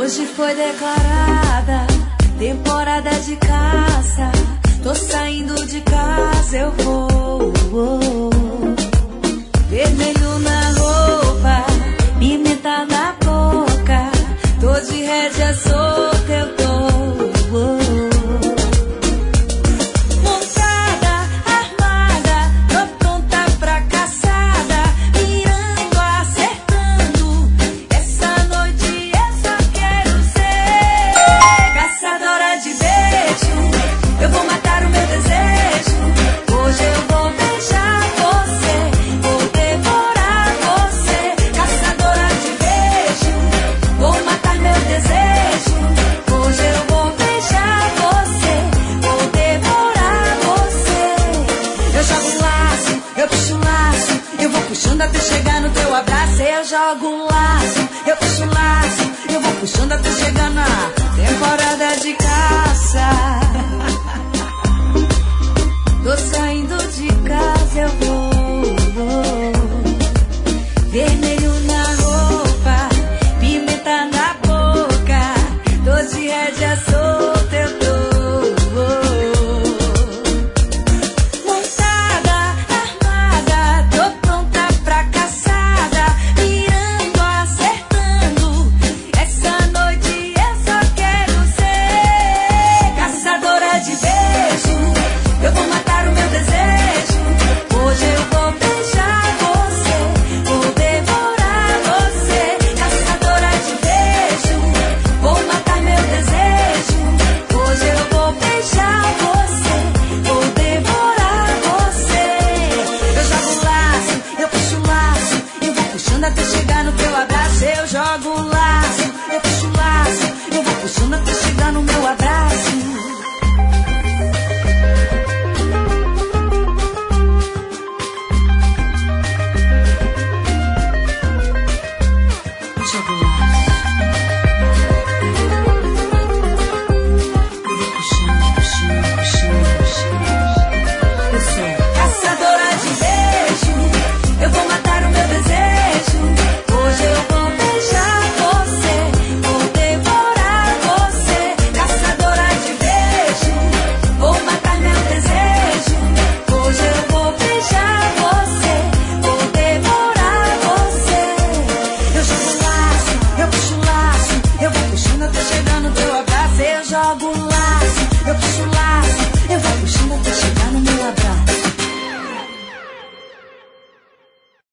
Hoje foi declarada temporada de caça. Tô saindo de casa, eu vou. Vermelho na roupa, pimenta na boca. Tô de rédea solta, eu tô. Montada, armada, tô pronta pra caçada. Mirando, acertando. Essa noite eu só quero ser caçadora de beijo. Eu vou matar o meu desejo. Hoje eu vou beijar você, vou devorar você. Caçadora de beijo, vou matar meu desejo. Hoje eu vou beijar você, vou devorar você. Eu jogo um laço, eu puxo um laço. Eu vou puxando até chegar no teu abraço. Eu jogo um laço, eu puxo um laço. Eu vou puxando até chegar na temporada de caça.